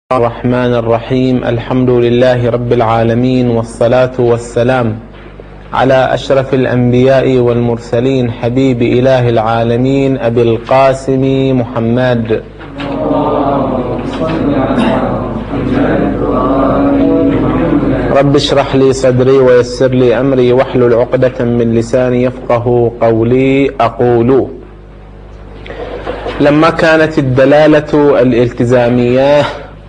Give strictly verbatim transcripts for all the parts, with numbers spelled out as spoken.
الرحمن الرحيم. الحمد لله رب العالمين، والصلاة والسلام على أشرف الأنبياء والمرسلين، حبيب إله العالمين أبي القاسم محمد. رب اشرح لي صدري ويسر لي أمري واحلل عقدة من لساني يفقه قولي. أقول: لما كانت الدلالة الالتزامية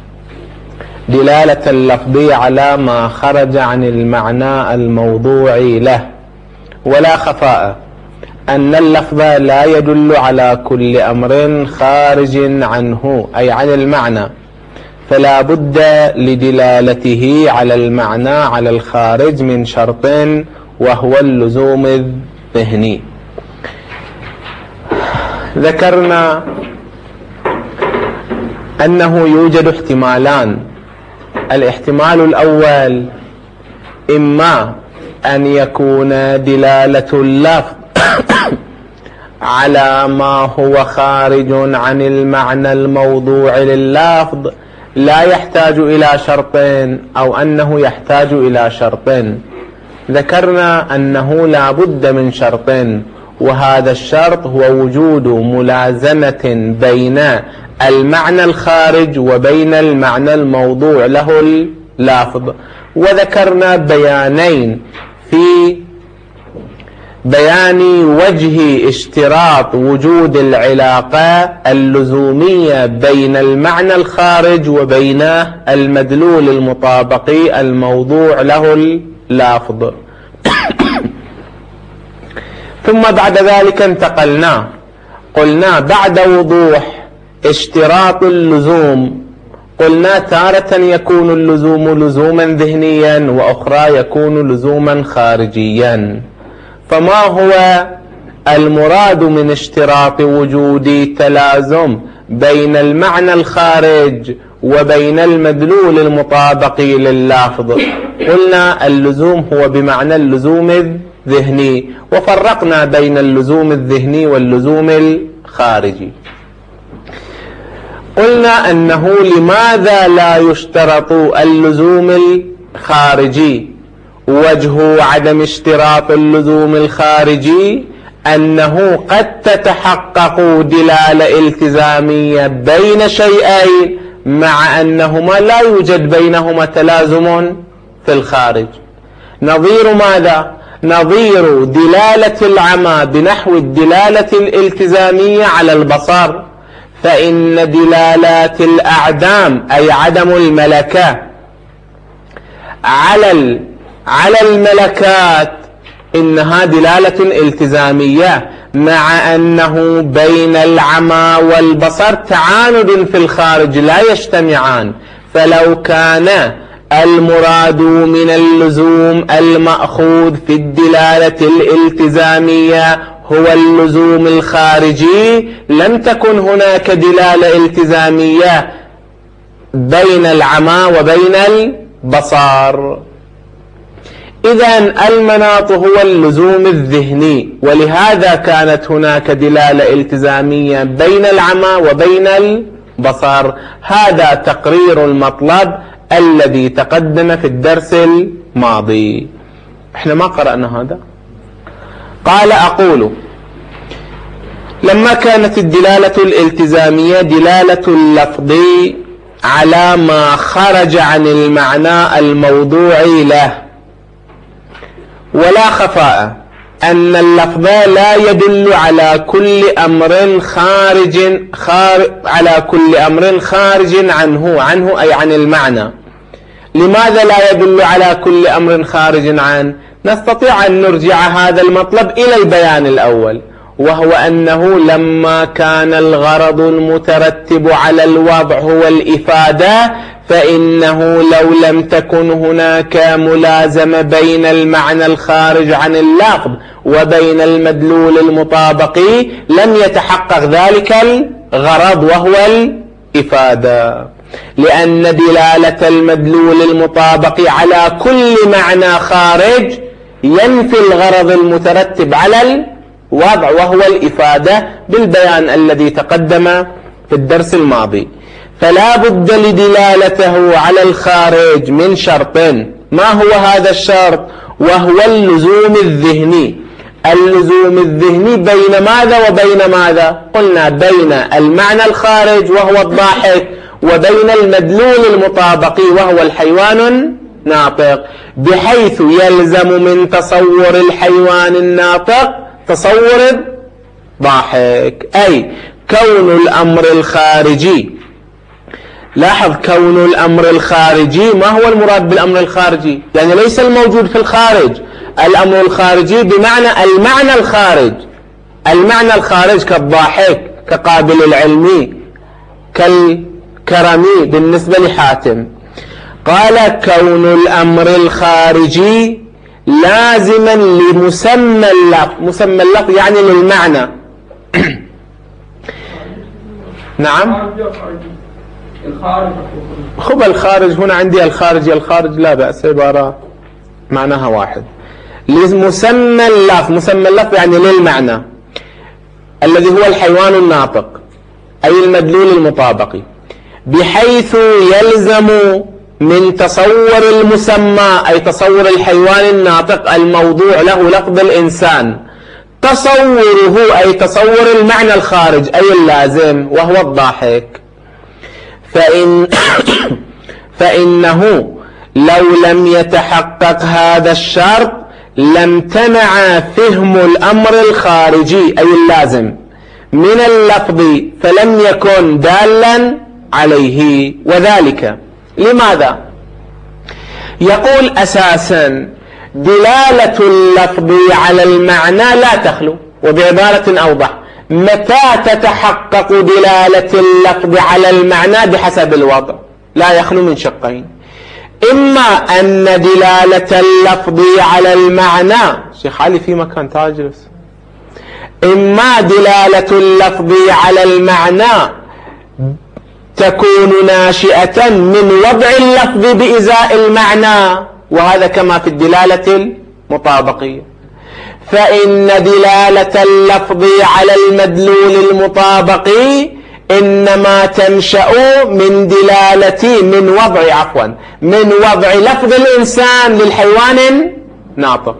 دلالة اللفظ على ما خرج عن المعنى الموضوعي له، ولا خفاء أن اللفظ لا يدل على كل أمر خارج عنه أي عن المعنى، فلا بد لدلالته على المعنى على الخارج من شرط، وهو اللزوم الذهني. ذكرنا أنه يوجد احتمالان. الاحتمال الأول إما أن يكون دلالة اللفظ على ما هو خارج عن المعنى الموضوع لللفظ لا يحتاج إلى شرطين، أو أنه يحتاج إلى شرطين. ذكرنا أنه لا بد من شرطين، وهذا الشرط هو وجود ملازمة بين المعنى الخارج وبين المعنى الموضوع له اللافظ. وذكرنا بيانين في بيان وجه اشتراط وجود العلاقة اللزومية بين المعنى الخارج وبين المدلول المطابقي الموضوع له اللافظ. ثم بعد ذلك انتقلنا قلنا بعد وضوح اشتراط اللزوم، قلنا تارة يكون اللزوم لزوما ذهنيا، وأخرى يكون لزوما خارجيا. فما هو المراد من اشتراط وجود تلازم بين المعنى الخارج وبين المدلول المطابق لللافظ؟ قلنا اللزوم هو بمعنى اللزوم الذهني، وفرقنا بين اللزوم الذهني واللزوم الخارجي. قلنا أنه لماذا لا يشترط اللزوم الخارجي؟ وجه عدم اشتراط اللزوم الخارجي أنه قد تتحقق دلالة التزامية بين شيئين مع أنهما لا يوجد بينهما تلازم في الخارج. نظير ماذا؟ نظير دلالة العمى بنحو الدلالة الالتزامية على البصر، فإن دلالات الأعدام أي عدم الملكة على على الملكات إنها دلالة التزامية، مع أنه بين العمى والبصر تعاند في الخارج لا يجتمعان. فلو كان المراد من اللزوم المأخوذ في الدلالة الالتزامية هو اللزوم الخارجي، لم تكن هناك دلالة التزامية بين العمى وبين البصر. إذن المناط هو اللزوم الذهني، ولهذا كانت هناك دلالة التزامية بين العمى وبين البصر. هذا تقرير المطلب الذي تقدم في الدرس الماضي. احنا ما قرأنا هذا. قال: أقول: لما كانت الدلالة الالتزامية دلالة اللفظ على ما خرج عن المعنى الموضوعي له، ولا خفاء أن اللفظ لا يدل على كل أمر خارج خارج على كل أمر خارج عنه عنه أي عن المعنى. لماذا لا يدل على كل أمر خارج عنه؟ نستطيع أن نرجع هذا المطلب إلى البيان الأول، وهو أنه لما كان الغرض المترتب على الوضع هو الإفادة، فإنه لو لم تكن هناك ملازمة بين المعنى الخارج عن اللفظ وبين المدلول المطابق لم يتحقق ذلك الغرض وهو الإفادة، لأن دلالة المدلول المطابق على كل معنى خارج ينفي الغرض المترتب على الوضع وهو الإفادة بالبيان الذي تقدم في الدرس الماضي. فلا بد لدلالته على الخارج من شرط. ما هو هذا الشرط؟ وهو اللزوم الذهني. اللزوم الذهني بين ماذا وبين ماذا؟ قلنا بين المعنى الخارج وهو الضاحك وبين المدلول المطابقي وهو الحيوان الناطق، بحيث يلزم من تصور الحيوان الناطق تصور الضاحك، أي كون الأمر الخارجي. لاحظ كون الأمر الخارجي، ما هو المراد بالأمر الخارجي؟ يعني ليس الموجود في الخارج. الأمر الخارجي بمعنى المعنى الخارج، المعنى الخارج كالضاحك، كقابل العلمي، كالكرمي بالنسبة لحاتم. قال كون الأمر الخارجي لازما لمسمى اللفظ. مسمى اللفظ يعني للمعنى. نعم، خب الخارج هنا عندي الخارج الخارج لا بأس، عبارة معناها واحد. لمسمى اللفظ، مسمى اللفظ يعني للمعنى الذي هو الحيوان الناطق أي المدلول المطابقي، بحيث يلزم من تصور المسمى أي تصور الحيوان الناطق الموضوع له لفظ الإنسان تصوره أي تصور المعنى الخارج أي اللازم وهو الضاحك. فإن فإنه لو لم يتحقق هذا الشرط لامتنع فهم الأمر الخارجي أي اللازم من اللفظ، فلم يكن دالا عليه. وذلك لماذا؟ يقول أساسا دلالة اللفظ على المعنى لا تخلو، وبعبارة أوضح متى تتحقق دلالة اللفظ على المعنى بحسب الوضع، لا يخلو من شقين: إما أن دلالة اللفظ على المعنى، شيخ علي في مكان تجلس، إما دلالة اللفظ على المعنى تكون ناشئة من وضع اللفظ بإزاء المعنى، وهذا كما في الدلالة المطابقية. فإن دلالة اللفظ على المدلول المطابقي إنما تنشأ من دلالة من وضع عفوا من وضع لفظ الإنسان للحيوان الناطق.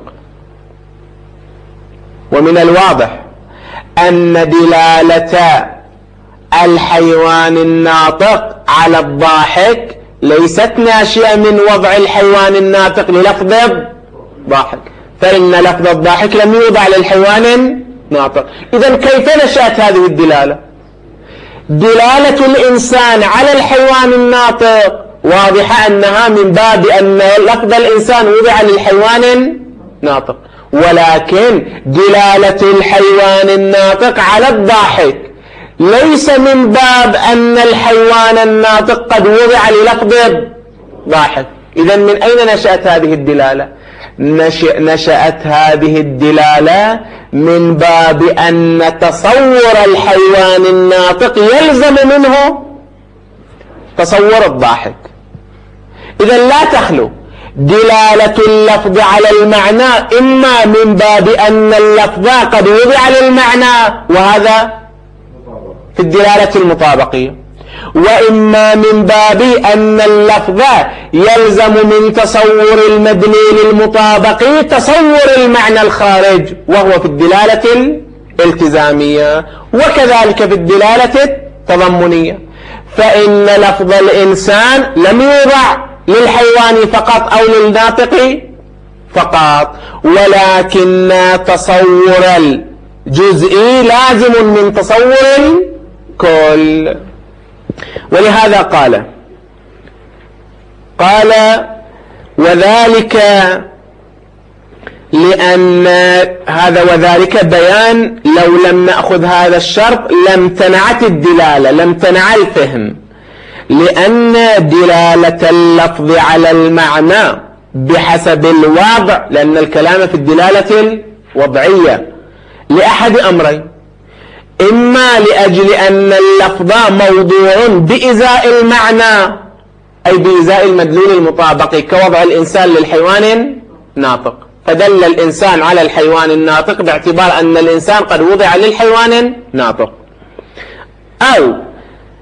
ومن الواضح أن دلالة الحيوان الناطق على الضاحك ليست ناشئة من وضع الحيوان الناطق للفظ الضاحك، فإن لفظ الضاحك لم يوضع للحيوان الناطق. إذن كيف نشأت هذه الدلالة؟ دلالة الإنسان على الحيوان الناطق واضحة أنها من باب أن لفظ الإنسان وضع للحيوان الناطق، ولكن دلالة الحيوان الناطق على الضاحك ليس من باب أن الحيوان الناطق قد وضع للفظ الضاحك. إذن من أين نشأت هذه الدلالة؟ نشأت هذه الدلالة من باب أن تصور الحيوان الناطق يلزم منه تصور الضاحك. إذن لا تخلو دلالة اللفظ على المعنى إما من باب أن اللفظ قد وضع للمعنى، وهذا في الدلالة المطابقية، وإما من باب أن اللفظ يلزم من تصور المدلول المطابقي تصور المعنى الخارج، وهو في الدلالة الالتزامية، وكذلك في الدلالة التضمنية. فإن لفظ الإنسان لم يوضع للحيوان فقط أو للناطق فقط، ولكن تصور الجزئي لازم من تصور الكل. ولهذا قال قال وذلك لأن هذا وذلك بيان لو لم نأخذ هذا الشرط لم تنعت الدلالة، لم تنع الفهم، لأن دلالة اللفظ على المعنى بحسب الوضع، لأن الكلام في الدلالة الوضعية لأحد أمرين: إما لأجل أن اللفظ موضوع بإزاء المعنى أي بإزاء المدلول المطابقي كوضع الإنسان للحيوان الناطق، فدل الإنسان على الحيوان الناطق باعتبار أن الإنسان قد وضع للحيوان الناطق، أو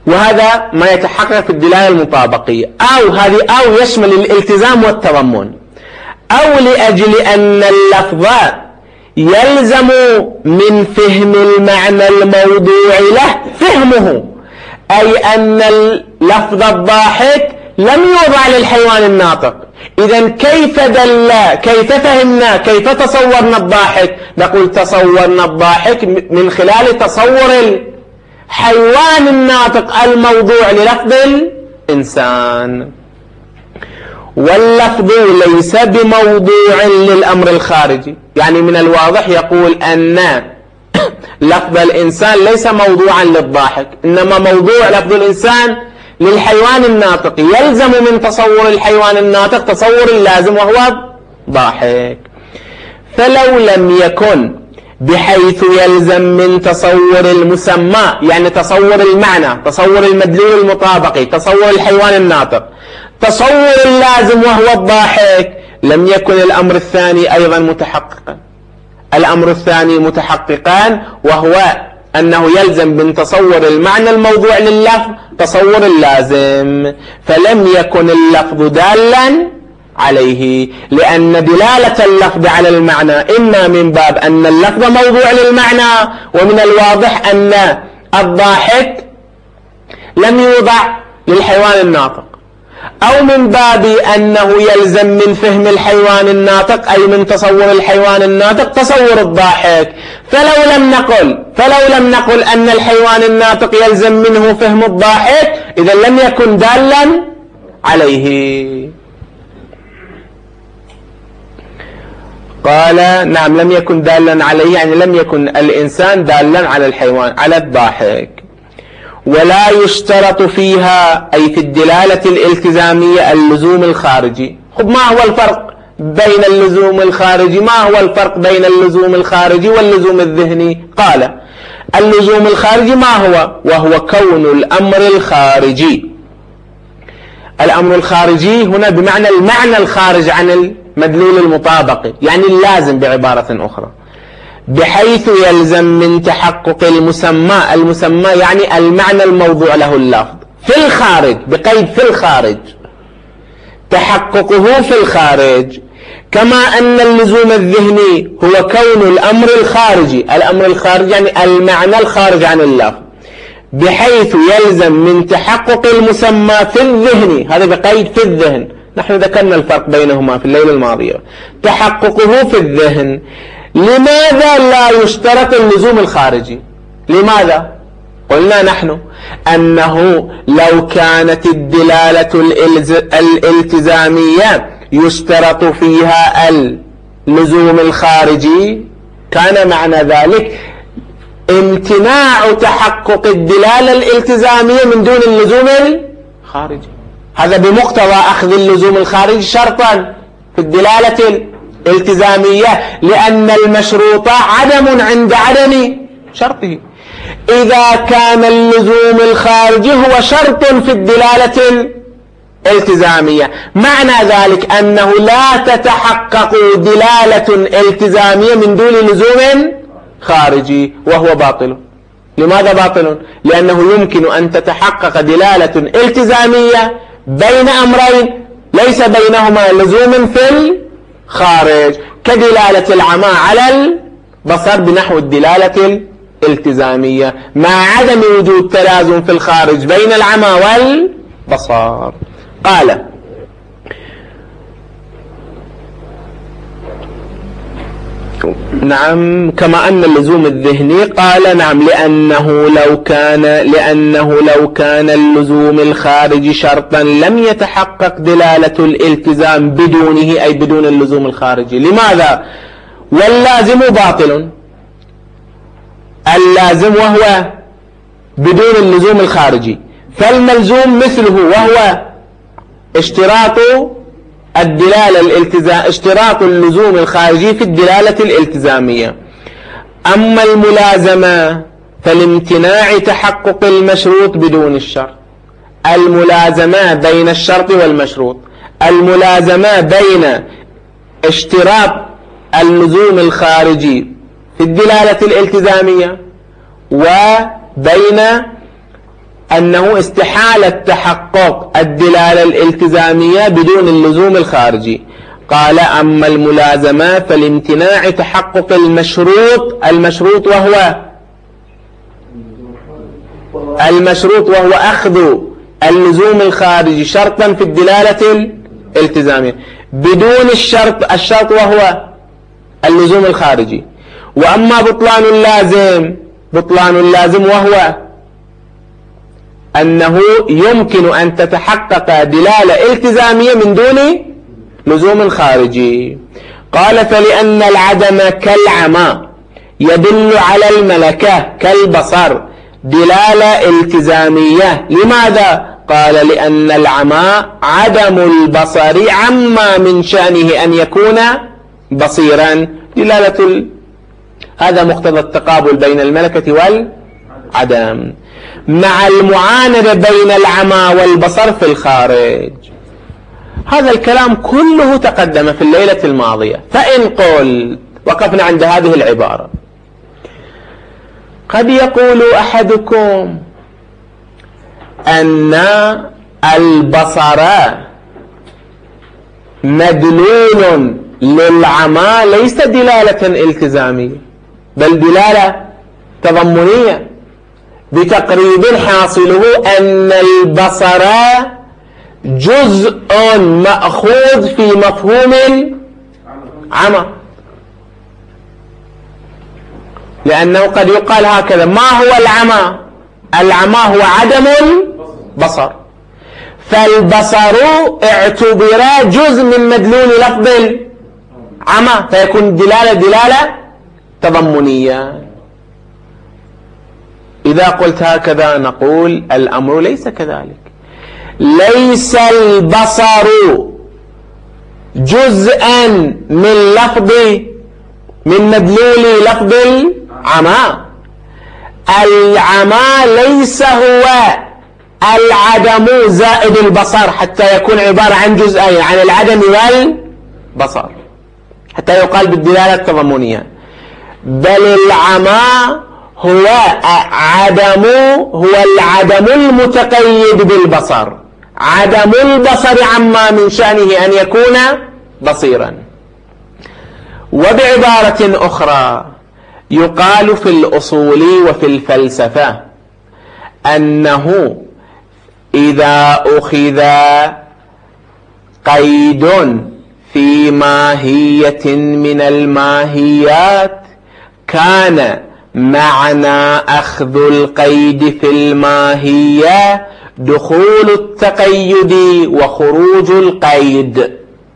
وهذا ما يتحقق في الدلالة المطابقية، أو هذه أو يشمل الالتزام والتضمن، أو لأجل أن اللفظ يلزم من فهم المعنى الموضوع له فهمه، أي أن اللفظ الضاحك لم يوضع للحيوان الناطق. إذن كيف دل كيف فهمنا كيف تصورنا الضاحك؟ نقول تصورنا الضاحك من خلال تصور الحيوان الناطق الموضوع للفظ الإنسان، واللفظ ليس بموضوع للأمر الخارجي. يعني من الواضح يقول أن لفظ الإنسان ليس موضوعا للضاحك، إنما موضوع لفظ الإنسان للحيوان الناطق، يلزم من تصور الحيوان الناطق تصور لازم وهو ضاحك. فلو لم يكن بحيث يلزم من تصور المسمى، يعني تصور المعنى، تصور المدلول المطابقي، تصور الحيوان الناطق، تصور اللازم وهو الضاحك، لم يكن الأمر الثاني أيضا متحققا. الأمر الثاني متحققان، وهو أنه يلزم من تصور المعنى الموضوع لللفظ تصور اللازم، فلم يكن اللفظ دالا عليه، لأن دلالة اللفظ على المعنى إما من باب أن اللفظ موضوع للمعنى، ومن الواضح أن الضاحك لم يوضع للحيوان الناطق، أو من باب أنه يلزم من فهم الحيوان الناطق أي من تصور الحيوان الناطق تصور الضاحك. فلو لم نقل فلو لم نقل أن الحيوان الناطق يلزم منه فهم الضاحك، إذا لم يكن دالا عليه. قال نعم لم يكن دالا عليه، يعني لم يكن الإنسان دالا على الحيوان على الضاحك. ولا يشترط فيها أي في الدلالة الالتزامية اللزوم الخارجي. خب ما هو الفرق بين اللزوم الخارجي ما هو الفرق بين اللزوم الخارجي واللزوم الذهني؟ قال اللزوم الخارجي ما هو؟ وهو كون الأمر الخارجي. الأمر الخارجي هنا بمعنى المعنى الخارج عن المدلول المطابق، يعني اللازم بعبارة أخرى، بحيث يلزم من تحقق المسمى. المسمى يعني المعنى الموضوع له اللفظ في الخارج، بقيد في الخارج، تحققه في الخارج. كما أن اللزوم الذهني هو كون الأمر الخارجي، الأمر الخارجي يعني المعنى الخارج عن اللفظ، بحيث يلزم من تحقق المسمى في الذهن، هذا بقيد في الذهن، نحن ذكرنا الفرق بينهما في الليلة الماضية، تحققه في الذهن. لماذا لا يشترط اللزوم الخارجي؟ لماذا؟ قلنا نحن أنه لو كانت الدلالة الالتزامية يشترط فيها اللزوم الخارجي كان معنى ذلك امتناع تحقق الدلالة الالتزامية من دون اللزوم الخارجي. هذا بمقتضى أخذ اللزوم الخارجي شرطا في الدلالة الالتزامية، لأن المشروط عدم عند عدم شرطه. إذا كان اللزوم الخارجي هو شرط في الدلالة الالتزامية، معنى ذلك أنه لا تتحقق دلالة التزامية من دون لزوم خارجي، وهو باطل. لماذا باطل؟ لأنه يمكن أن تتحقق دلالة التزامية بين أمرين ليس بينهما لزوم في الخارج، كدلالة العمى على البصر بنحو الدلالة الالتزامية، مع عدم وجود تلازم في الخارج بين العمى والبصر. قال نعم كما أن اللزوم الذهني، قال نعم لأنه لو كان لأنه لو كان اللزوم الخارجي شرطا لم يتحقق دلالة الالتزام بدونه، أي بدون اللزوم الخارجي. لماذا؟ واللازم باطل، اللازم وهو بدون اللزوم الخارجي، فالملزوم مثله وهو اشتراط الدلالة الالتزام اشتراط اللزوم الخارجي في الدلالة الالتزامية. أما الملازمة فلامتناع تحقق المشروط بدون الشرط. الملازمة بين الشرط والمشروط، الملازمة بين اشتراط اللزوم الخارجي في الدلالة الالتزامية وبين أنه استحالة تحقق الدلالة الالتزامية بدون اللزوم الخارجي. قال أما الملازمة فلامتناع تحقق المشروط المشروط وهو المشروط وهو أخذ اللزوم الخارجي شرطا في الدلالة الالتزامية بدون الشرط الشرط وهو اللزوم الخارجي. وأما بطلان اللازم بطلان اللازم وهو أنه يمكن أن تتحقق دلالة التزامية من دون لزوم خارجي. قال فلأن العدم كالعمى يدل على الملكة كالبصر دلالة التزامية. لماذا؟ قال لأن العمى عدم البصر عما من شأنه أن يكون بصيرا دلالة ال... هذا مقتضى التقابل بين الملكة والعدم مع المعاندة بين العمى والبصر في الخارج. هذا الكلام كله تقدم في الليلة الماضية. فإن قلت وقفنا عند هذه العبارة قد يقول أحدكم أن البصر مدلول للعمى ليس دلالة التزامية بل دلالة تضمنية بتقريب حاصله أن البصر جزء مأخوذ في مفهوم العمى، لأنه قد يقال هكذا: ما هو العمى؟ العمى هو عدم البصر، فالبصر اعتبر جزء من مدلول لفظ العمى فيكون دلالة دلالة تضمنية. إذا قلت هكذا نقول الأمر ليس كذلك. ليس البصر جزءا من لفظ من مدلول لفظ العمى. العمى ليس هو العدم زائد البصر حتى يكون عبارة عن جزئين، عن العدم والبصر، حتى يقال بالدلالة التضمنية. بل العمى هو عدم هو العدم المتقيد بالبصر، عدم البصر عما من شأنه أن يكون بصيرا. وبعبارة أخرى يقال في الأصول وفي الفلسفة أنه إذا أخذ قيد في ماهية من الماهيات كان معنى أخذ القيد في الماهية دخول التقيد وخروج القيد.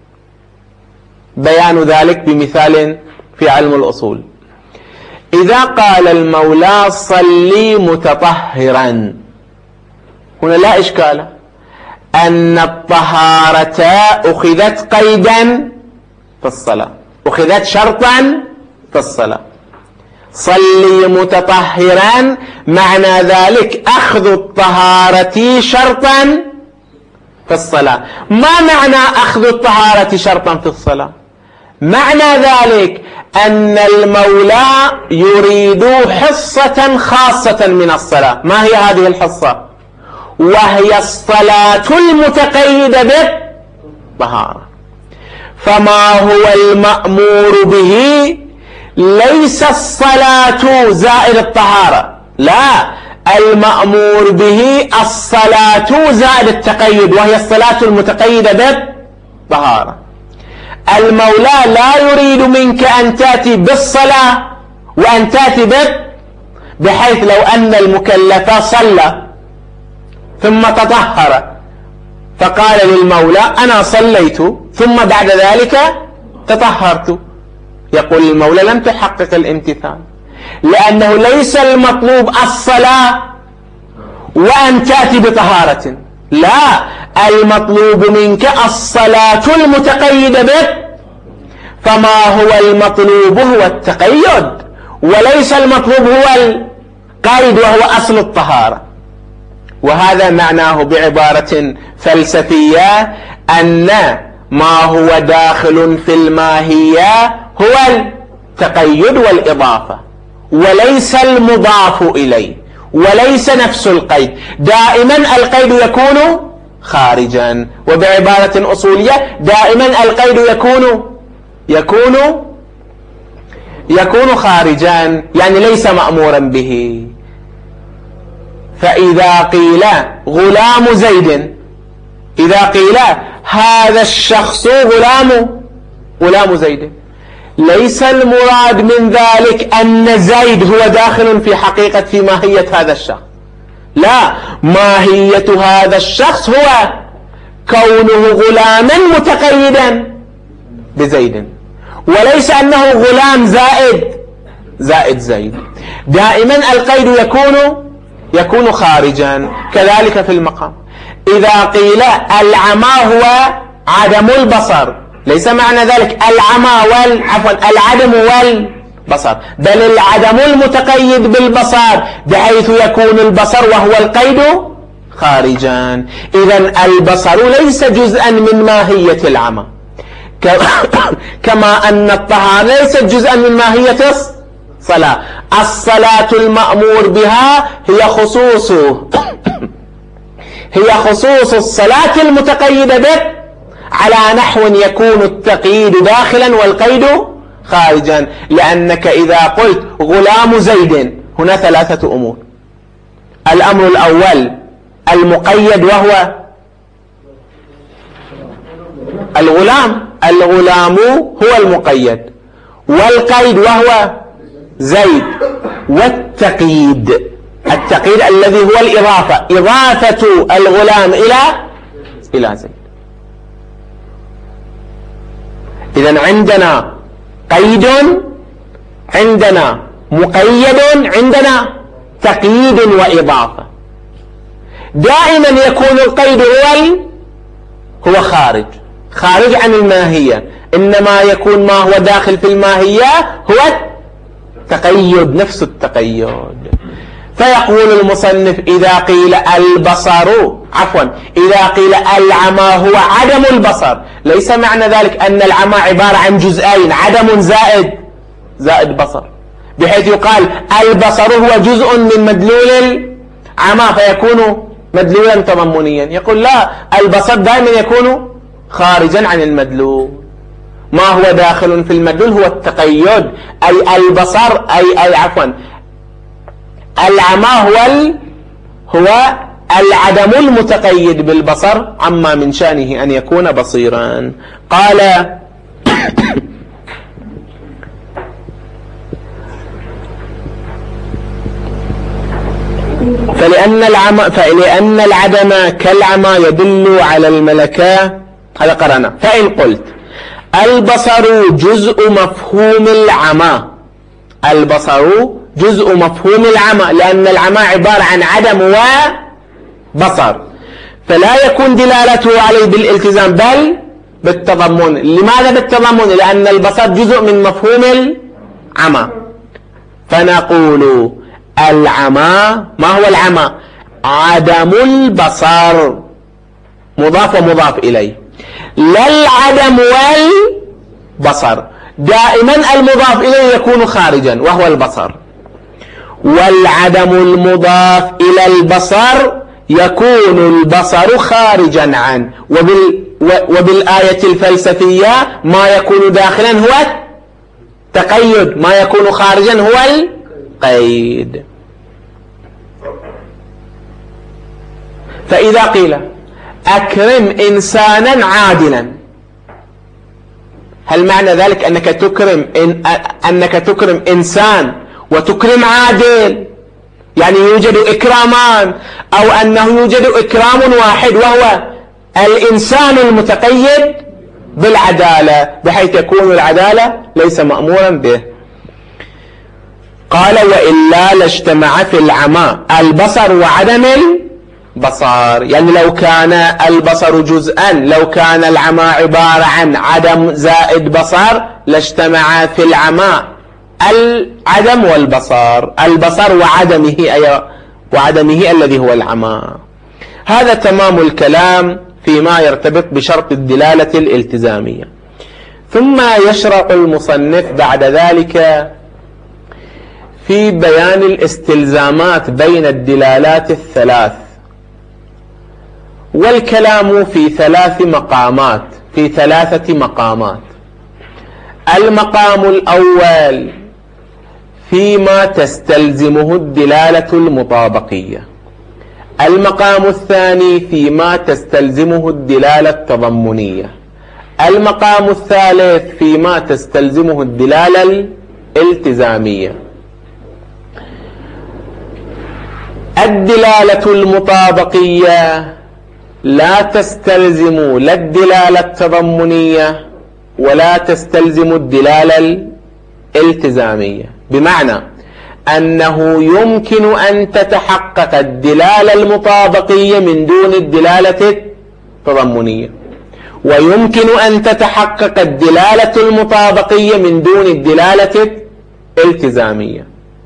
بيان ذلك بمثال في علم الأصول: إذا قال المولى صلي متطهرا، هنا لا إشكال أن الطهارة أخذت قيدا في الصلاة، أخذت شرطا في الصلاة. صلي متطهرا معنى ذلك أخذ الطهارة شرطا في الصلاة. ما معنى أخذ الطهارة شرطا في الصلاة؟ معنى ذلك أن المولى يريد حصة خاصة من الصلاة. ما هي هذه الحصة؟ وهي الصلاة المتقيدة بالطهارة. فما هو المأمور به ليس الصلاة زائد الطهارة، لا، المأمور به الصلاة زائد التقيد، وهي الصلاة المتقيدة بالطهارة. المولى لا يريد منك أن تأتي بالصلاة وأن تأتي بال بحيث لو أن المكلف صلى ثم تطهر فقال للمولى أنا صليت ثم بعد ذلك تطهرت، يقول المولى لم تحقق الامتثال، لأنه ليس المطلوب الصلاة وأن تأتي بطهارة، لا، المطلوب منك الصلاة المتقيدة به. فما هو المطلوب هو التقيد، وليس المطلوب هو القيد وهو أصل الطهارة. وهذا معناه بعبارة فلسفية أن ما هو داخل في الماهية هو التقيد والإضافة وليس المضاف إليه، وليس نفس القيد. دائما القيد يكون خارجا، وبعبارة أصولية دائما القيد يكون يكون يكون خارجا، يعني ليس مأمورا به. فإذا قيل غلام زيد، إذا قيل هذا الشخص غلام غلام زيد، ليس المراد من ذلك أن زيد هو داخل في حقيقة في ماهية هذا الشخص، لا، ماهية هذا الشخص هو كونه غلاما متقيدا بزيد، وليس أنه غلام زائد زائد زيد. دائما القيد يكون يكون خارجا. كذلك في المقام، إذا قيل العمى هو عدم البصر، ليس معنى ذلك العمى وال عفوا العدم والبصر، بل العدم المتقيد بالبصر بحيث يكون البصر وهو القيد خارجا. إذن البصر ليس جزءا من ماهية العمى، كما أن الطهارة ليست جزءا من ماهية الصلاة. الصلاة المأمور بها هي خصوص هي خصوص الصلاة المتقيدة به، على نحو يكون التقييد داخلا والقيد خارجا. لأنك إذا قلت غلام زيد، هنا ثلاثة أمور. الأمر الأول المقيد وهو الغلام، الغلام هو المقيد، والقيد وهو زيد، والتقييد، التقييد الذي هو الإضافة، إضافة الغلام إلى إلى زيد. إذن عندنا قيد، عندنا مقيد، عندنا تقييد وإضافة. دائما يكون القيد هو هو خارج خارج عن الماهية، إنما يكون ما هو داخل في الماهية هو التقيد، نفس التقيد. فيقول المصنف إذا قيل البصر عفوا إذا قيل العمى هو عدم البصر، ليس معنى ذلك أن العمى عبارة عن جزئين، عدم زائد زائد بصر، بحيث يقال البصر هو جزء من مدلول العمى فيكون مدلولا تضمنيا. يقول لا، البصر دائما يكون خارجا عن المدلول. ما هو داخل في المدلول هو التقيد، أي البصر أي أي عفوا العمى هو ال هو العدم المتقيد بالبصر عما من شأنه أن يكون بصيرا. قال فلأن العمى فلأن العدم كالعمى يدل على الملكة، هذا قرأنا. فإن قلت البصر جزء مفهوم العمى، البصر جزء مفهوم العمى، لأن العمى عبارة عن عدم وبصر، فلا يكون دلالته عليه بالالتزام بل بالتضمن. لماذا بالتضمن؟ لأن البصر جزء من مفهوم العمى. فنقول العمى، ما هو العمى؟ عدم البصر، مضاف ومضاف إليه، لا العدم والبصر. دائما المضاف إليه يكون خارجا وهو البصر، والعدم المضاف إلى البصر يكون البصر خارجا عنه. وبال وبالآية الفلسفية ما يكون داخلا هو التقيد، ما يكون خارجا هو القيد. فإذا قيل أكرم إنسانا عادلا، هل معنى ذلك أنك تكرم إن أنك تكرم إنسان وتكرم عادل؟ يعني يوجد إكرامان، أو أنه يوجد إكرام واحد وهو الإنسان المتقيد بالعدالة، بحيث يكون العدالة ليس مأمورا به. قال وإلا لاجتمع في العمى البصر وعدم البصر، يعني لو كان البصر جزءا، لو كان العمى عبارة عن عدم زائد بصر لاجتمع في العمى العدم والبصر، البصر وعدمه أي وعدمه الذي هو العمى. هذا تمام الكلام فيما يرتبط بشرط الدلالة الالتزامية. ثم يشرع المصنف بعد ذلك في بيان الاستلزامات بين الدلالات الثلاث، والكلام في ثلاث مقامات في ثلاثة مقامات. المقام الأول فيما تستلزمه الدلالة المطابقية، المقام الثاني فيما تستلزمه الدلالة التضمنية، المقام الثالث فيما تستلزمه الدلالة الالتزامية. الدلالة المطابقية لا تستلزم لا الدلالة التضمنية ولا تستلزم الدلالة الالتزامية، بمعنى أنه يمكن أن تتحقق الدلالة المطابقية من دون الدلالة التضمنية، ويمكن أن تتحقق الدلالة المطابقية من دون الدلالة الالتزامية.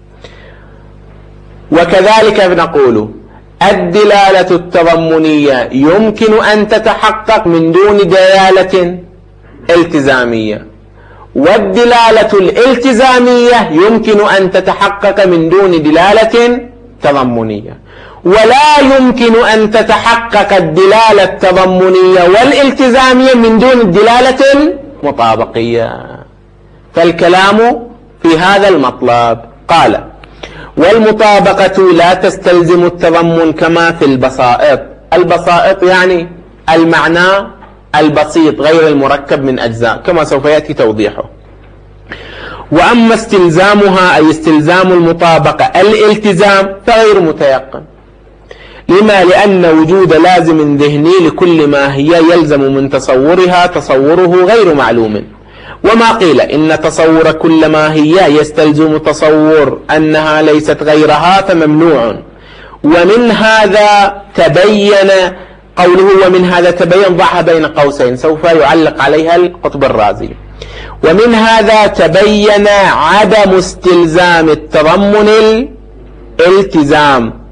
وكذلك نقول الدلالة التضمنية يمكن أن تتحقق من دون دلالة التزامية، والدلالة الالتزامية يمكن أن تتحقق من دون دلالة تضمنية، ولا يمكن أن تتحقق الدلالة التضمنية والالتزامية من دون الدلالة المطابقية. فالكلام في هذا المطلب. قال: والمطابقة لا تستلزم التضمن كما في البسائط. البسائط يعني المعنى البسيط غير المركب من أجزاء، كما سوف يأتي توضيحه. وأما استلزامها أي استلزام المطابقة الالتزام فغير متيقن. لما؟ لأن وجود لازم ذهني لكل ما هي يلزم من تصورها تصوره غير معلوم. وما قيل إن تصور كل ما هي يستلزم تصور أنها ليست غيرها فممنوع. ومن هذا تبين قوله ومن هذا تبين ضعها بين قوسين، سوف يعلق عليها القطب الرازي. ومن هذا تبين عدم استلزام التضمن الالتزام.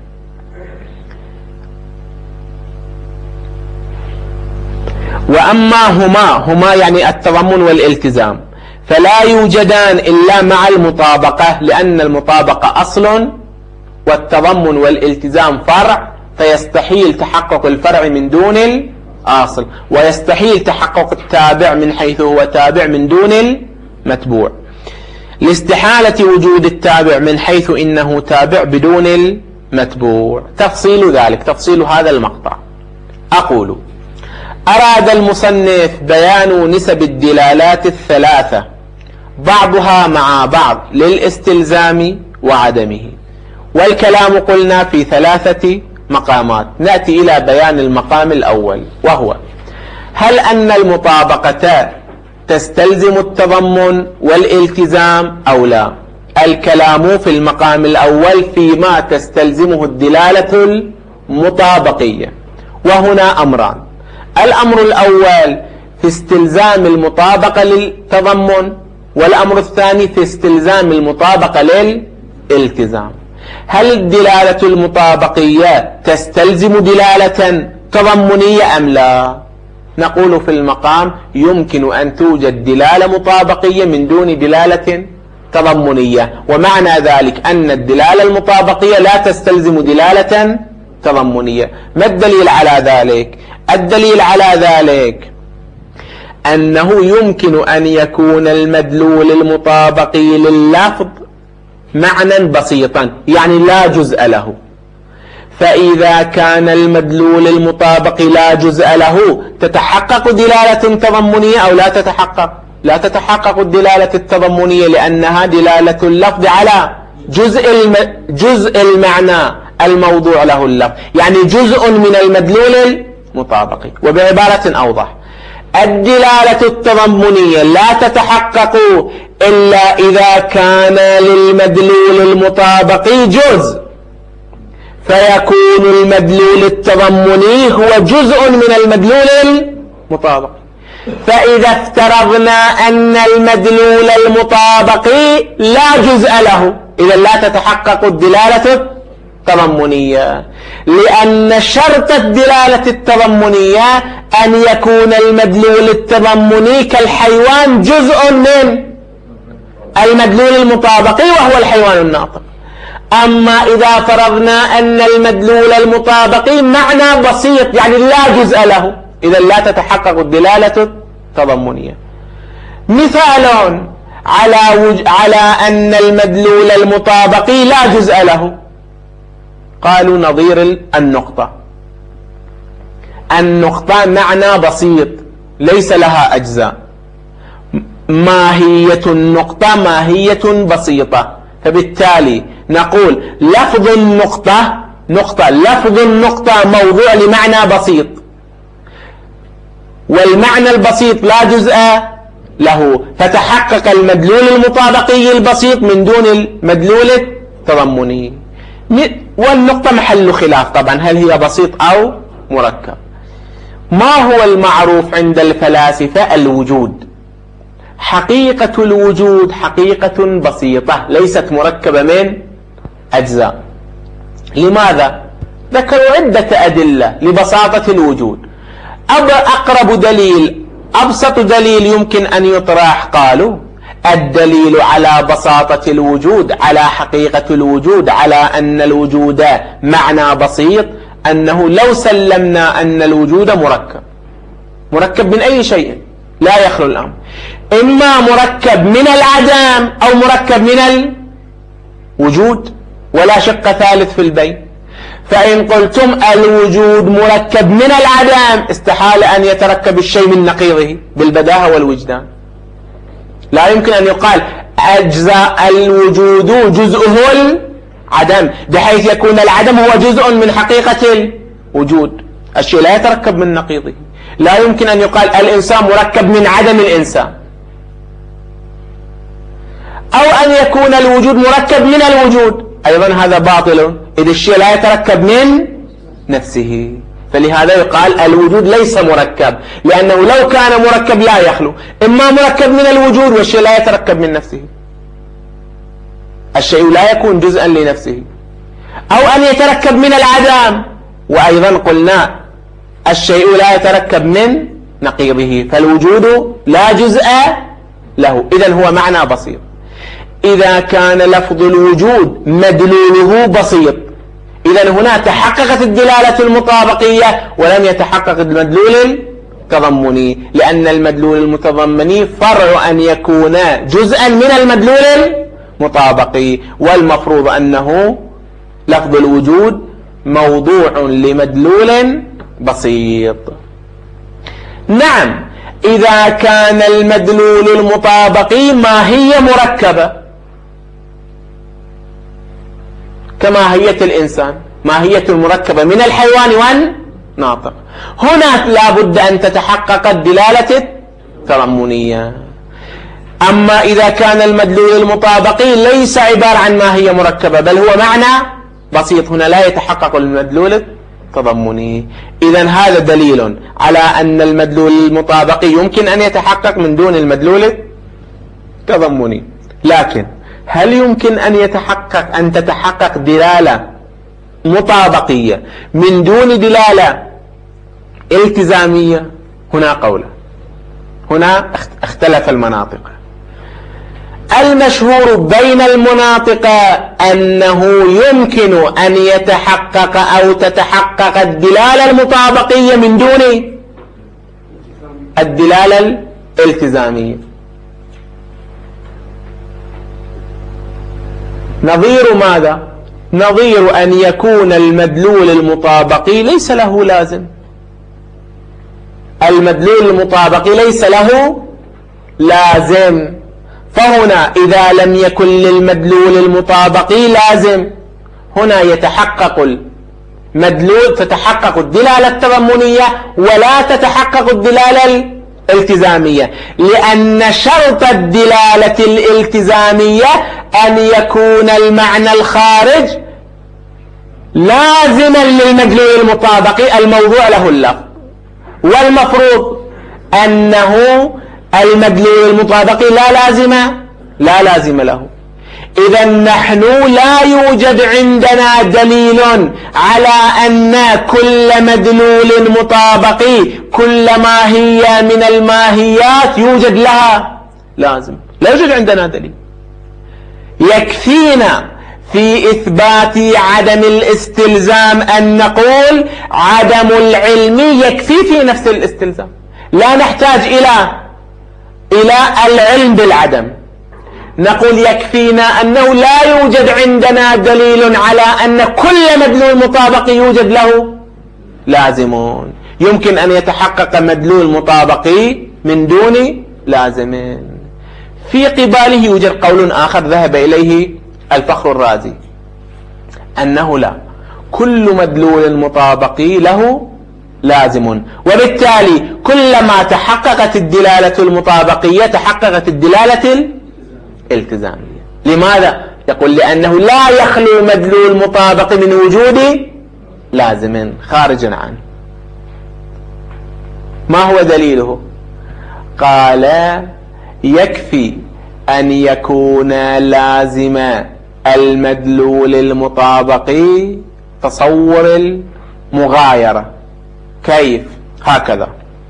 وأما هما هما يعني التضمن والالتزام فلا يوجدان إلا مع المطابقة، لأن المطابقة أصل والتضمن والالتزام فرع، فيستحيل تحقق الفرع من دون الأصل، ويستحيل تحقق التابع من حيث هو تابع من دون المتبوع، لاستحالة وجود التابع من حيث إنه تابع بدون المتبوع. تفصيل ذلك تفصيل هذا المقطع. أقول: أراد المصنف بيان نسب الدلالات الثلاثة بعضها مع بعض للاستلزام وعدمه، والكلام قلنا في ثلاثة مقامات. نأتي إلى بيان المقام الأول، وهو: هل أن المطابقة تستلزم التضمن والالتزام أو لا؟ الكلام في المقام الأول فيما تستلزمه الدلالة المطابقية، وهنا أمران: الأمر الأول في استلزام المطابقة للتضمن، والأمر الثاني في استلزام المطابقة للالتزام. هل الدلالة المطابقية تستلزم دلالة تضمنية أم لا؟ نقول في المقام يمكن أن توجد دلالة مطابقية من دون دلالة تضمنية، ومعنى ذلك أن الدلالة المطابقية لا تستلزم دلالة تضمنية. ما الدليل على ذلك؟ الدليل على ذلك أنه يمكن أن يكون المدلول المطابقي لللفظ معنى بسيطا، يعني لا جزء له. فإذا كان المدلول المطابق لا جزء له تتحقق دلالة تضمنية أو لا تتحقق؟ لا تتحقق الدلالة التضمنية، لأنها دلالة اللفظ على جزء الم... جزء المعنى الموضوع له اللفظ، يعني جزء من المدلول المطابقي. وبعبارة أوضح: الدلالة التضمنية لا تتحقق إلا إذا كان للمدلول المطابقي جزء، فيكون المدلول التضمني هو جزء من المدلول المطابقي. فإذا افترضنا أن المدلول المطابقي لا جزء له، إذا لا تتحقق الدلالة التضمنية، لأن شرط الدلالة التضمنية أن يكون المدلول التضمني كالحيوان جزء من المدلول المطابقي وهو الحيوان الناطق. أما إذا فرضنا أن المدلول المطابقي معنى بسيط يعني لا جزء له، إذا لا تتحقق الدلالة التضمنية. مثال على, وج... على أن المدلول المطابقي لا جزء له، قالوا نظير النقطة. النقطة معنى بسيط ليس لها أجزاء، ماهية النقطة ماهية بسيطة، فبالتالي نقول لفظ النقطة نقطة لفظ النقطة موضوع لمعنى بسيط، والمعنى البسيط لا جزء له، فتحقق المدلول المطابقي البسيط من دون المدلول التضمني. والنقطة محل خلاف طبعا، هل هي بسيط أو مركب. ما هو المعروف عند الفلاسفة؟ الوجود. حقيقة الوجود حقيقة بسيطة ليست مركبة من أجزاء. لماذا؟ ذكروا عدة أدلة لبساطة الوجود. أقرب دليل أبسط دليل يمكن أن يطرح، قالوا الدليل على بساطة الوجود، على حقيقة الوجود، على أن الوجود معنى بسيط، أنه لو سلمنا أن الوجود مركب مركب من أي شيء لا يخلو الأمر، إما مركب من العدم أو مركب من الوجود، ولا شق ثالث في البين. فإن قلتم الوجود مركب من العدم استحال أن يتركب الشيء من نقيضه بالبداهة والوجدان. لا يمكن أن يقال أجزاء الوجود جزءه العدم بحيث يكون العدم هو جزء من حقيقة الوجود، الشيء لا يتركب من نقيضه. لا يمكن أن يقال الإنسان مركب من عدم الإنسان، أو أن يكون الوجود مركب من الوجود، أيضا هذا باطل إذ الشيء لا يتركب من نفسه. فلهذا يقال الوجود ليس مركب، لأنه لو كان مركب لا يخلو، إما مركب من الوجود والشيء لا يتركب من نفسه، الشيء لا يكون جزءا لنفسه، أو أن يتركب من العدم، وأيضا قلنا الشيء لا يتركب من نقيضه، فالوجود لا جزء له. إذن هو معنى بسيط. إذا كان لفظ الوجود مدلوله بسيط، إذن هنا تحققت الدلالة المطابقية ولم يتحقق المدلول التضمني، لأن المدلول المتضمني فرع أن يكون جزءا من المدلول المطابقي، والمفروض أنه لفظ الوجود موضوع لمدلول بسيط. نعم، إذا كان المدلول المطابقي ماهية مركبة كماهية الإنسان، ماهية مركبة من الحيوان والناطق، هنا لا بد أن تتحقق الدلالة التضمنية. أما إذا كان المدلول المطابقي ليس عبارة عن ماهية مركبة بل هو معنى بسيط، هنا لا يتحقق المدلول التضمني. إذن هذا دليل على أن المدلول المطابقي يمكن أن يتحقق من دون المدلول التضمني. لكن هل يمكن أن يتحقق أن تتحقق دلالة مطابقية من دون دلالة التزامية؟ هنا قولة، هنا اختلف المناطق. المشهور بين المناطق أنه يمكن أن يتحقق أو تتحقق الدلالة المطابقية من دون الدلالة الالتزامية. نظير ماذا؟ نظير أن يكون المدلول المطابقي ليس له لازم، المدلول المطابقي ليس له لازم، فهنا إذا لم يكن للمدلول المطابقي لازم هنا يتحقق المدلول، تتحقق الدلالة التضمنية ولا تتحقق الدلالة الالتزامية، لأن شرط الدلالة الالتزامية أن يكون المعنى الخارج لازما للمدلول المطابقي الموضوع له اللفظ، والمفروض أنه المدلول المطابقي لا لازم لا لازم له. إذا نحن لا يوجد عندنا دليل على أن كل مدلول مطابقي كل ماهية من الماهيات يوجد لها لازم، لا يوجد عندنا دليل. يكفينا في إثبات عدم الاستلزام أن نقول عدم العلم يكفي في نفس الاستلزام، لا نحتاج إلى إلى العلم بالعدم. نقول يكفينا أنه لا يوجد عندنا دليل على أن كل مدلول مطابق يوجد له لازمون، يمكن أن يتحقق مدلول مطابقي من دون لازم. في قباله يوجد قول آخر ذهب إليه الفخر الرازي، أنه لا، كل مدلول مطابقي له لازم، وبالتالي كلما تحققت الدلالة المطابقية تحققت الدلالة الالتزامية. لماذا؟ يقول لأنه لا يخلو مدلول مطابق من وجود لازم خارجا عنه. ما هو دليله؟ قال يكفي أن يكون لازم المدلول المطابقي تصور المغايرة. كيف؟ هكذا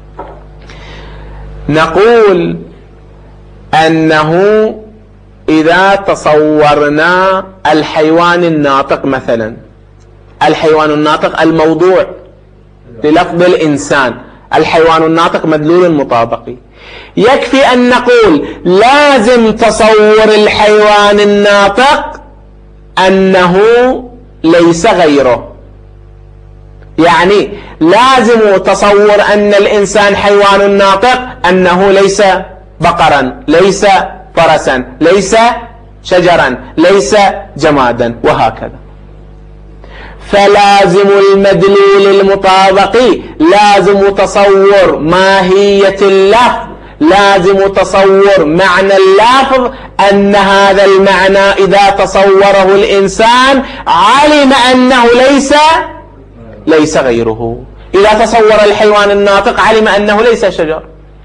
نقول أنه إذا تصورنا الحيوان الناطق مثلا، الحيوان الناطق الموضوع للفظ الإنسان، الحيوان الناطق مدلول مطابقي، يكفي أن نقول لازم تصور الحيوان الناطق أنه ليس غيره. يعني لازم تصور أن الإنسان حيوان ناطق أنه ليس بقرا، ليس فرسا، ليس شجرا، ليس جمادا، وهكذا. فلازم المدلول المطابقي لازم تصور ماهية اللفظ، لازم تصور معنى اللفظ، أن هذا المعنى إذا تصوره الإنسان علم أنه ليس ليس غيره. إذا تصور الحيوان الناطق علم أنه ليس شجر،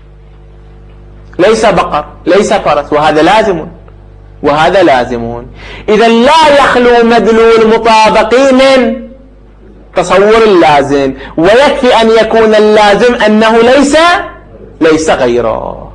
ليس بقر، ليس فرس، وهذا لازم وهذا لازمون. إذا لا يخلو مدلول مطابقي من تصور اللازم، ويكفي أن يكون اللازم أنه ليس ليس غيره.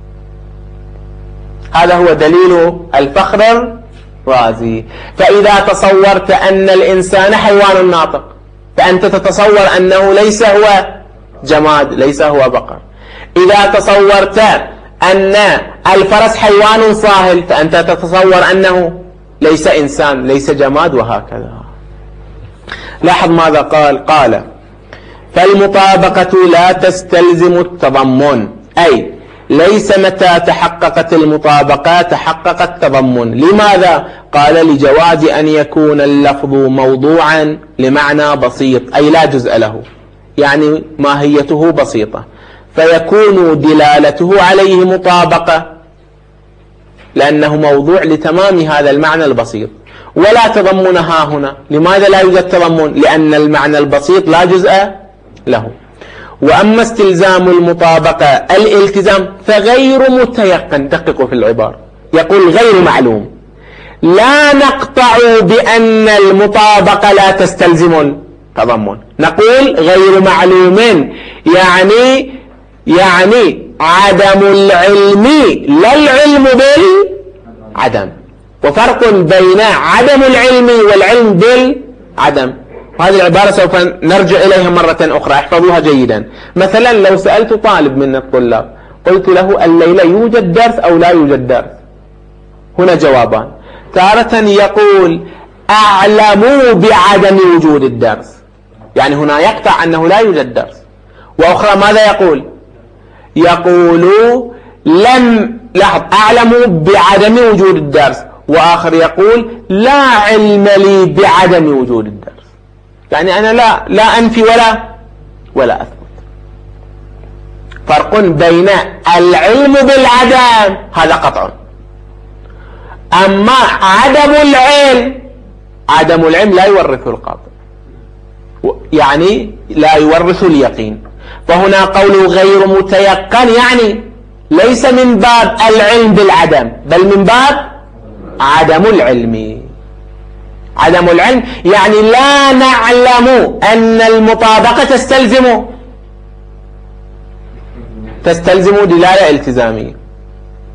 هذا هو دليل الفخر الرازي. فإذا تصورت أن الإنسان حيوان ناطق فأنت تتصور أنه ليس هو جماد، ليس هو بقر. إذا تصورت أن الفرس حيوان صاهل فأنت تتصور أنه ليس إنسان، ليس جماد، وهكذا. لاحظ ماذا قال. قال فالمطابقة لا تستلزم التضمن، أي ليس متى تحققت المطابقة تحقق التضمن. لماذا؟ قال لجواز أن يكون اللفظ موضوعا لمعنى بسيط، أي لا جزء له، يعني ماهيته بسيطة، فيكون دلالته عليه مطابقة لأنه موضوع لتمام هذا المعنى البسيط، ولا تضمن ها هنا. لماذا لا يوجد تضمن؟ لأن المعنى البسيط لا جزء له. وأما استلزام المطابقة الالتزام فغير متيقن. دققوا في العبارة، يقول غير معلوم. لا نقطع بأن المطابقة لا تستلزم التضمن، نقول غير معلوم، يعني يعني عدم العلم، لا العلم بالعدم، وفرق بين عدم العلم والعلم بالعدم. وهذه العبارة سوف نرجع إليها مرة أخرى، احفظوها جيدا. مثلا لو سألت طالب من الطلاب قلت له الليلة يوجد درس أو لا يوجد درس، هنا جوابان. تارة يقول أعلم بعدم وجود الدرس، يعني هنا يقطع أنه لا يوجد درس. وأخرى ماذا يقول؟ يقول لم لاحظ أعلم بعدم وجود الدرس، وآخر يقول لا علم لي بعدم وجود الدرس، يعني أنا لا لا أنفي ولا ولا أثبت. فرق بين العلم بالعدم هذا قطع. أما عدم العلم، عدم العلم لا يورث القاطع، يعني لا يورث اليقين. فهنا قوله غير متيقن يعني ليس من باب العلم بالعدم، بل من باب عدم العلم. عدم العلم يعني لا نعلم أن المطابقة تستلزم تستلزم دلالة التزامية،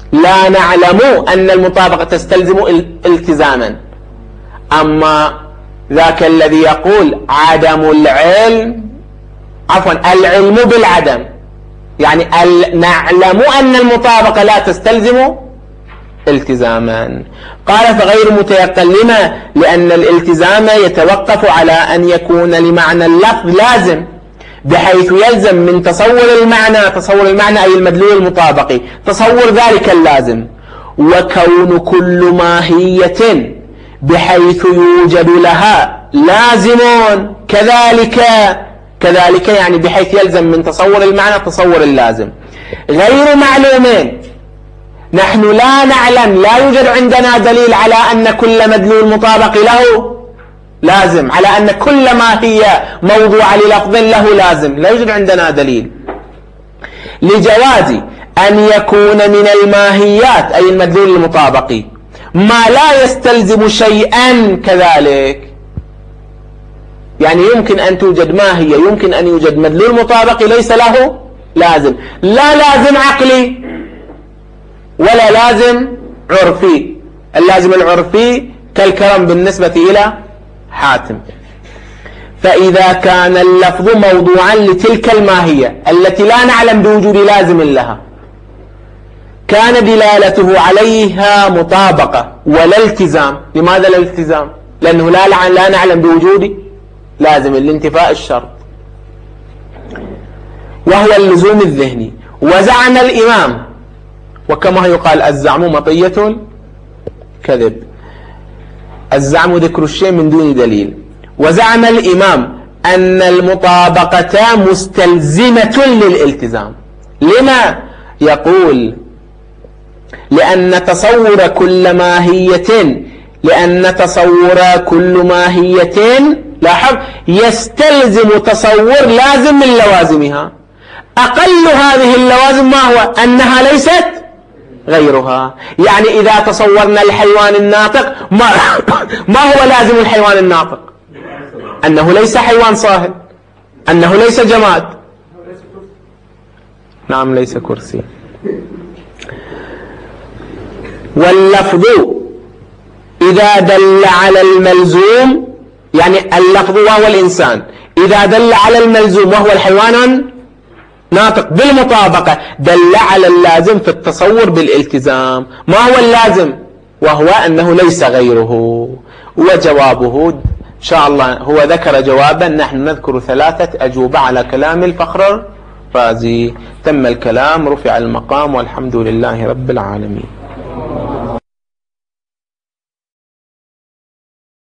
لا نعلم أن المطابقة تستلزم التزاما. أما ذاك الذي يقول عدم العلم، عفوا العلم بالعدم، يعني نعلم أن المطابقة لا تستلزم التزاما. قال فغير متيقن لما؟ لأن الالتزام يتوقف على أن يكون لمعنى اللفظ لازم، بحيث يلزم من تصور المعنى، تصور المعنى أي المدلول المطابقي، تصور ذلك اللازم. وكون كل ماهية بحيث يوجد لها لازم كذلك، كذلك يعني بحيث يلزم من تصور المعنى تصور اللازم، غير معلومين. نحن لا نعلم، لا يوجد عندنا دليل على أن كل مدلول مطابق له لازم، على أن كل ما هي موضوع للفظ له لازم، لا يوجد عندنا دليل. لجواز أن يكون من الماهيات أي المدلول المطابق ما لا يستلزم شيئا كذلك، يعني يمكن أن توجد ماهية، يمكن أن يوجد مدلول مطابق ليس له لازم، لا لازم عقلي ولا لازم عرفي. اللازم العرفي كالكرم بالنسبة إلى حاتم. فإذا كان اللفظ موضوعا لتلك الماهية التي لا نعلم بوجود لازم لها، كان دلالته عليها مطابقة ولا التزام. لماذا لا التزام؟ لأنه لا, لا نعلم بوجود لازم لانتفاء الشرط، وهو اللزوم الذهني. وزعم الإمام، وكما يقال الزعم مطية كذب، الزعم ذكر الشيء من دون دليل. وزعم الإمام أن المطابقة مستلزمة للالتزام. لما؟ يقول لأن تصور كل ماهية لأن تصور كل ماهية لاحظ يستلزم تصور لازم من لوازمها. أقل هذه اللوازم ما هو؟ أنها ليست غيرها. يعني إذا تصورنا الحيوان الناطق ما, ما هو لازم الحيوان الناطق؟ أنه ليس حيوان صاهل، أنه ليس جماد. نعم ليس كرسي. واللفظ إذا دل على الملزوم، يعني اللفظ وهو الإنسان إذا دل على الملزوم وهو الحيوان ناطق بالمطابقة دل على اللازم في التصور بالالتزام. ما هو اللازم؟ وهو أنه ليس غيره. وجوابه إن شاء الله هو ذكر جوابا، نحن نذكر ثلاثة أجوبة على كلام الفخر الرازي. تم الكلام، رفع المقام، والحمد لله رب العالمين.